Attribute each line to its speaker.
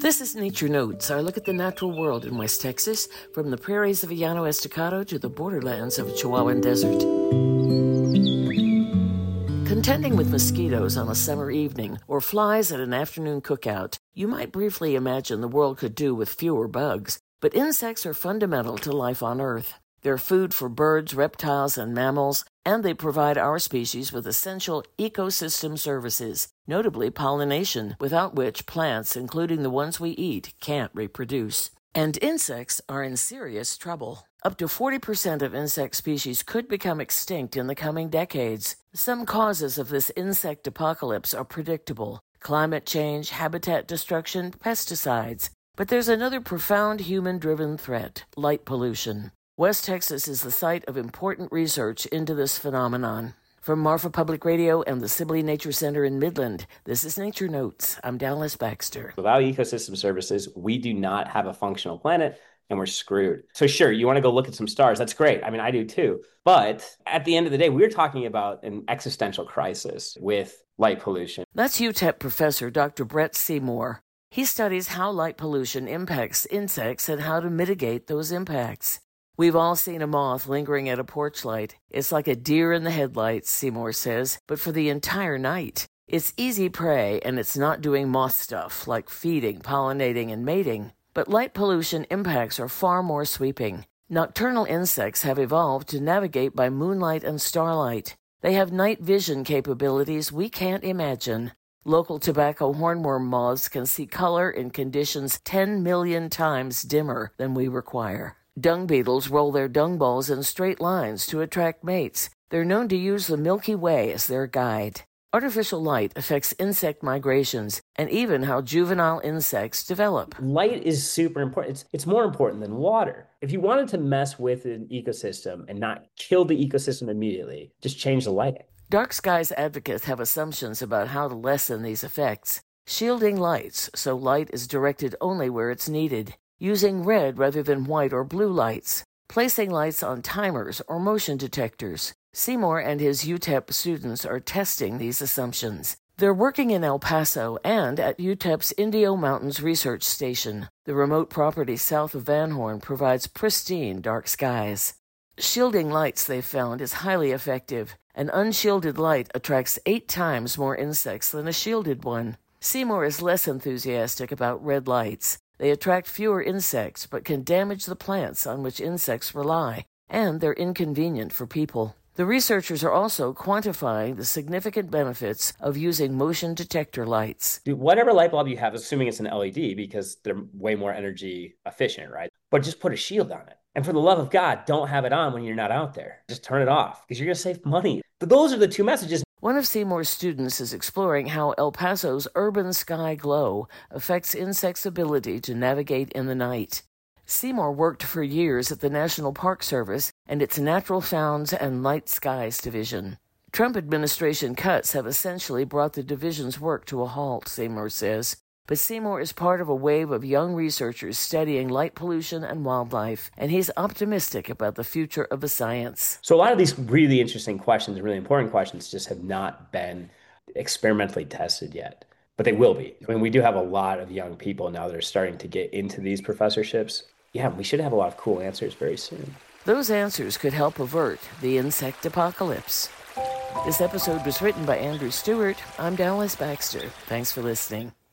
Speaker 1: This is Nature Notes, our look at the natural world in West Texas, from the prairies of Llano Estacado to the borderlands of Chihuahuan Desert. Contending with mosquitoes on a summer evening or flies at an afternoon cookout, you might briefly imagine the world could do with fewer bugs. But insects are fundamental to life on Earth. They're food for birds, reptiles, and mammals, and they provide our species with essential ecosystem services, notably pollination, without which plants, including the ones we eat, can't reproduce. And insects are in serious trouble. Up to 40% of insect species could become extinct in the coming decades. Some causes of this insect apocalypse are predictable: climate change, habitat destruction, pesticides. But there's another profound human-driven threat: light pollution. West Texas is the site of important research into this phenomenon. From Marfa Public Radio and the Sibley Nature Center in Midland, this is Nature Notes. I'm Dallas Baxter.
Speaker 2: Without ecosystem services, we do not have a functional planet, and we're screwed. So sure, you want to go look at some stars. That's great. I mean, I do too. But at the end of the day, we're talking about an existential crisis with light pollution.
Speaker 1: That's UTEP professor Dr. Brett Seymour. He studies how light pollution impacts insects and how to mitigate those impacts. We've all seen a moth lingering at a porch light. It's like a deer in the headlights, Seymour says, but for the entire night. It's easy prey, and it's not doing moth stuff like feeding, pollinating, and mating. But light pollution impacts are far more sweeping. Nocturnal insects have evolved to navigate by moonlight and starlight. They have night vision capabilities we can't imagine. Local tobacco hornworm moths can see color in conditions 10 million times dimmer than we require. Dung beetles roll their dung balls in straight lines to attract mates. They're known to use the Milky Way as their guide. Artificial light affects insect migrations and even how juvenile insects develop.
Speaker 2: Light is super important. It's more important than water. If you wanted to mess with an ecosystem and not kill the ecosystem immediately, just change the lighting.
Speaker 1: Dark skies advocates have assumptions about how to lessen these effects. Shielding lights, so light is directed only where it's needed. Using red rather than white or blue lights. Placing lights on timers or motion detectors. Seymour and his UTEP students are testing these assumptions. They're working in El Paso and at UTEP's Indio Mountains Research Station. The remote property south of Van Horn provides pristine dark skies. Shielding lights, they've found, is highly effective. An unshielded light attracts 8 times more insects than a shielded one. Seymour is less enthusiastic about red lights. They attract fewer insects but can damage the plants on which insects rely, and they're inconvenient for people. The researchers are also quantifying the significant benefits of using motion detector lights.
Speaker 2: Whatever light bulb you have, assuming it's an LED, because they're way more energy efficient, right? But just put a shield on it. And for the love of God, don't have it on when you're not out there. Just turn it off, because you're going to save money. But those are the two messages.
Speaker 1: One of Seymour's students is exploring how El Paso's urban sky glow affects insects' ability to navigate in the night. Seymour worked for years at the National Park Service and its Natural Founds and Night Skies Division. Trump administration cuts have essentially brought the division's work to a halt, Seymour says. But Seymour is part of a wave of young researchers studying light pollution and wildlife, and he's optimistic about the future of the science.
Speaker 2: So a lot of these really interesting questions, really important questions, just have not been experimentally tested yet, but they will be. I mean, we do have a lot of young people now that are starting to get into these professorships. Yeah, we should have a lot of cool answers very soon.
Speaker 1: Those answers could help avert the insect apocalypse. This episode was written by Andrew Stewart. I'm Dallas Baxter. Thanks for listening.